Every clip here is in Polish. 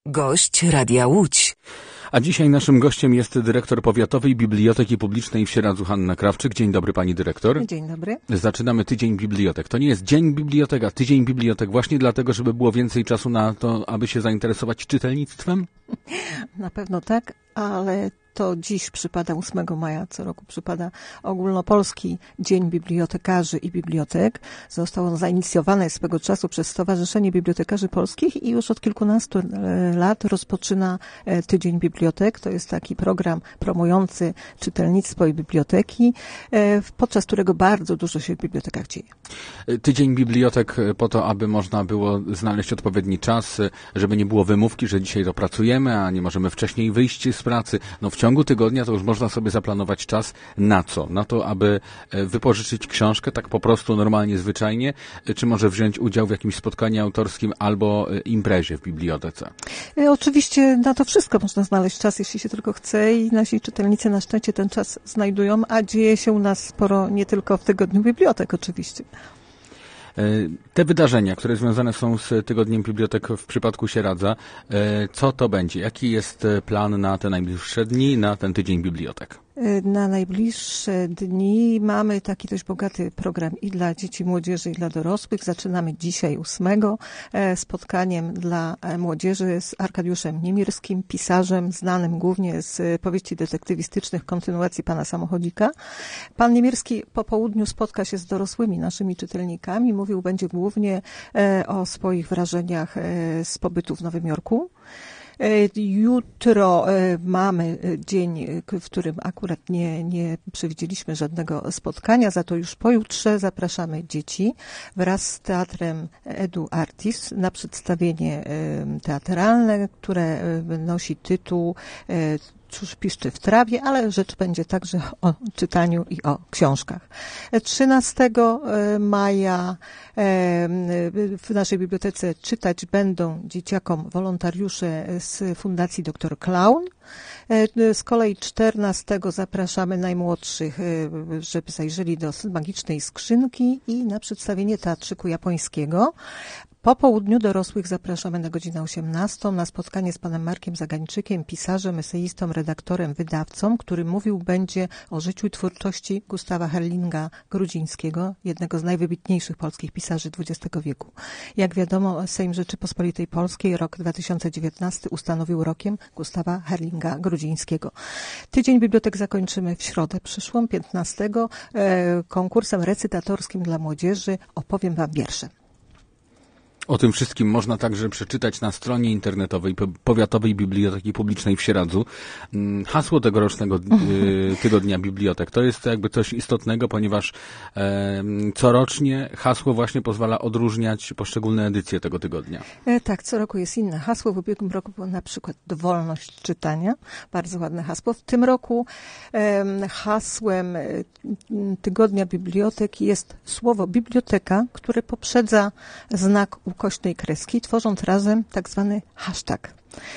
Gość Radia Łódź. A dzisiaj naszym gościem jest dyrektor Powiatowej Biblioteki Publicznej w Sieradzu Hanna Krawczyk. Dzień dobry, pani dyrektor. Dzień dobry. Zaczynamy Tydzień Bibliotek. To nie jest Dzień Bibliotek, a Tydzień Bibliotek właśnie dlatego, żeby było więcej czasu na to, aby się zainteresować czytelnictwem? Na pewno tak, ale to dziś przypada 8 maja, co roku przypada Ogólnopolski Dzień Bibliotekarzy i Bibliotek. Został on zainicjowany swego czasu przez Stowarzyszenie Bibliotekarzy Polskich i już od kilkunastu lat rozpoczyna Tydzień Bibliotek. To jest taki program promujący czytelnictwo i biblioteki, podczas którego bardzo dużo się w bibliotekach dzieje. Tydzień Bibliotek po to, aby można było znaleźć odpowiedni czas, żeby nie było wymówki, że dzisiaj to pracujemy, a nie możemy wcześniej wyjść z pracy. No w ciągu tygodnia to już można sobie zaplanować czas na co? Na to, aby wypożyczyć książkę tak po prostu, normalnie, zwyczajnie, czy może wziąć udział w jakimś spotkaniu autorskim albo imprezie w bibliotece? Oczywiście na to wszystko można znaleźć czas, jeśli się tylko chce i nasi czytelnicy na szczęście ten czas znajdują, a dzieje się u nas sporo nie tylko w Tygodniu Bibliotek oczywiście. Te wydarzenia, które związane są z Tygodniem Bibliotek w przypadku Sieradza, co to będzie? Jaki jest plan na te najbliższe dni, na ten Tydzień Bibliotek? Na najbliższe dni mamy taki dość bogaty program i dla dzieci, młodzieży, i dla dorosłych. Zaczynamy dzisiaj 8 spotkaniem dla młodzieży z Arkadiuszem Niemirskim, pisarzem znanym głównie z powieści detektywistycznych, kontynuacji Pana Samochodzika. Pan Niemirski po południu spotka się z dorosłymi naszymi czytelnikami. Mówił będzie głównie o swoich wrażeniach z pobytu w Nowym Jorku. Jutro mamy dzień, w którym akurat nie przewidzieliśmy żadnego spotkania, za to już pojutrze zapraszamy dzieci wraz z Teatrem Edu Artis na przedstawienie teatralne, które nosi tytuł Cóż piszczy w trawie, ale rzecz będzie także o czytaniu i o książkach. 13 maja w naszej bibliotece czytać będą dzieciakom wolontariusze z Fundacji Dr Klaun. Z kolei 14 zapraszamy najmłodszych, żeby zajrzeli do magicznej skrzynki i na przedstawienie teatrzyku japońskiego. Po południu dorosłych zapraszamy na godzinę 18 na spotkanie z panem Markiem Zagańczykiem, pisarzem, eseistą, redaktorem, wydawcą, który mówił będzie o życiu i twórczości Gustawa Herlinga Grudzińskiego, jednego z najwybitniejszych polskich pisarzy XX wieku. Jak wiadomo, Sejm Rzeczypospolitej Polskiej rok 2019 ustanowił rokiem Gustawa Herlinga Grudzińskiego. Tydzień Bibliotek zakończymy w środę przyszłą, 15, konkursem recytatorskim dla młodzieży Opowiem wam wiersze. O tym wszystkim można także przeczytać na stronie internetowej Powiatowej Biblioteki Publicznej w Sieradzu. Hasło tegorocznego Tygodnia Bibliotek to jest jakby coś istotnego, ponieważ corocznie hasło właśnie pozwala odróżniać poszczególne edycje tego tygodnia. Tak, co roku jest inne hasło. W ubiegłym roku było na przykład dowolność czytania. Bardzo ładne hasło. W tym roku hasłem Tygodnia Bibliotek jest słowo biblioteka, które poprzedza znak ukośnej kreski, tworząc razem tak zwany hashtag.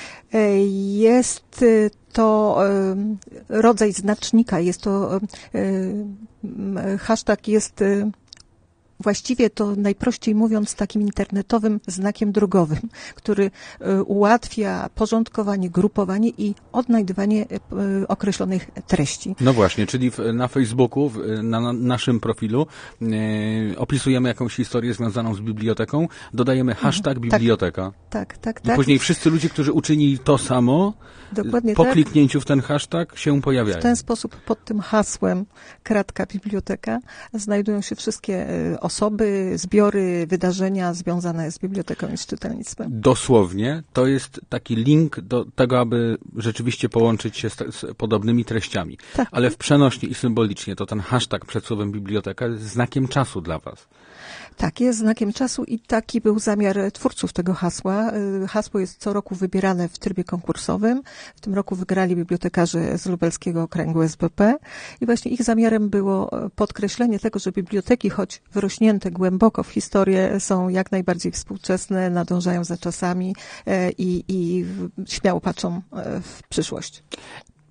Jest to rodzaj znacznika, jest to hashtag jest właściwie to najprościej mówiąc takim internetowym znakiem drogowym, który ułatwia porządkowanie, grupowanie i odnajdywanie określonych treści. No właśnie, czyli na Facebooku, na naszym profilu opisujemy jakąś historię związaną z biblioteką, dodajemy hashtag biblioteka. Tak. I później wszyscy ludzie, którzy uczynili to samo, po kliknięciu w ten hashtag się pojawiają. W ten sposób pod tym hasłem *biblioteka znajdują się wszystkie osoby, zbiory, wydarzenia związane z biblioteką i z czytelnictwem. Dosłownie, to jest taki link do tego, aby rzeczywiście połączyć się z podobnymi treściami. Tak. Ale w przenośni i symbolicznie to ten hashtag przed słowem biblioteka jest znakiem czasu dla was. Tak, jest znakiem czasu i taki był zamiar twórców tego hasła. Hasło jest co roku wybierane w trybie konkursowym. W tym roku wygrali bibliotekarze z lubelskiego okręgu SBP i właśnie ich zamiarem było podkreślenie tego, że biblioteki, choć wyrośnięte głęboko w historię, są jak najbardziej współczesne, nadążają za czasami i śmiało patrzą w przyszłość.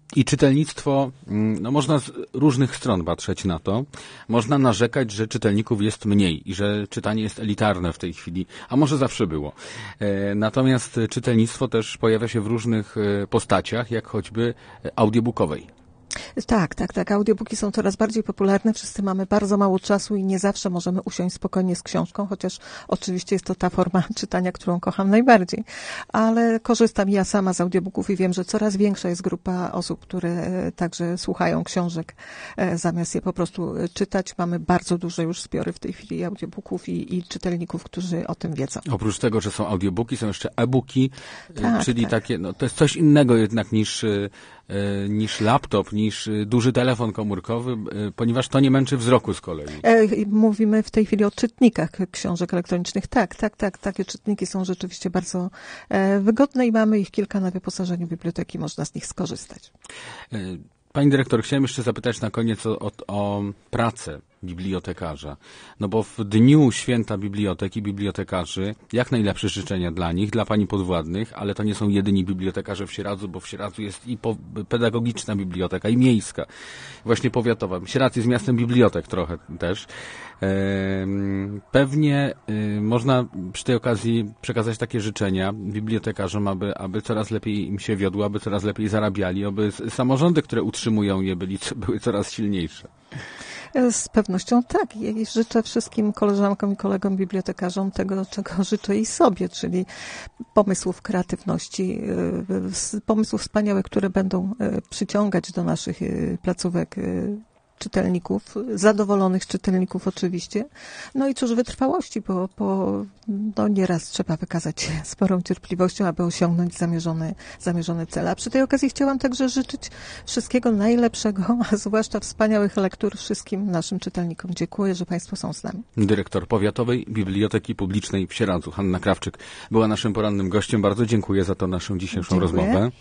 I czytelnictwo, no można z różnych stron patrzeć na to. Można narzekać, że czytelników jest mniej i że czytanie jest elitarne w tej chwili, a może zawsze było. Natomiast czytelnictwo też pojawia się w różnych postaciach, jak choćby audiobookowej. Tak. Audiobooki są coraz bardziej popularne. Wszyscy mamy bardzo mało czasu i nie zawsze możemy usiąść spokojnie z książką, chociaż oczywiście jest to ta forma czytania, którą kocham najbardziej. Ale korzystam ja sama z audiobooków i wiem, że coraz większa jest grupa osób, które także słuchają książek, zamiast je po prostu czytać. Mamy bardzo duże już zbiory w tej chwili audiobooków i czytelników, którzy o tym wiedzą. Oprócz tego, że są audiobooki, są jeszcze e-booki, czyli tak. takie, no to jest coś innego jednak niż laptop, niż duży telefon komórkowy, ponieważ to nie męczy wzroku z kolei. Mówimy w tej chwili o czytnikach książek elektronicznych. Tak. Takie czytniki są rzeczywiście bardzo wygodne i mamy ich kilka na wyposażeniu biblioteki. Można z nich skorzystać. Pani dyrektor, chciałem jeszcze zapytać na koniec o pracę bibliotekarza. No bo w dniu święta biblioteki, bibliotekarzy, jak najlepsze życzenia dla nich, dla pani podwładnych, ale to nie są jedyni bibliotekarze w Sieradzu, bo w Sieradzu jest i pedagogiczna biblioteka, i miejska, właśnie powiatowa. Sieradz jest miastem bibliotek trochę też. Pewnie można przy tej okazji przekazać takie życzenia bibliotekarzom, aby coraz lepiej im się wiodło, aby coraz lepiej zarabiali, aby samorządy, które utrzymują je, były coraz silniejsze. Z pewnością tak. Ja życzę wszystkim koleżankom i kolegom bibliotekarzom tego, czego życzę i sobie, czyli pomysłów, kreatywności, pomysłów wspaniałych, które będą przyciągać do naszych placówek czytelników, zadowolonych czytelników oczywiście. No i cóż, wytrwałości, bo nieraz trzeba wykazać się sporą cierpliwością, aby osiągnąć zamierzone cele. A przy tej okazji chciałam także życzyć wszystkiego najlepszego, a zwłaszcza wspaniałych lektur wszystkim naszym czytelnikom. Dziękuję, że Państwo są z nami. Dyrektor Powiatowej Biblioteki Publicznej w Sieradzu, Hanna Krawczyk, była naszym porannym gościem. Bardzo dziękuję za tą naszą dzisiejszą rozmowę.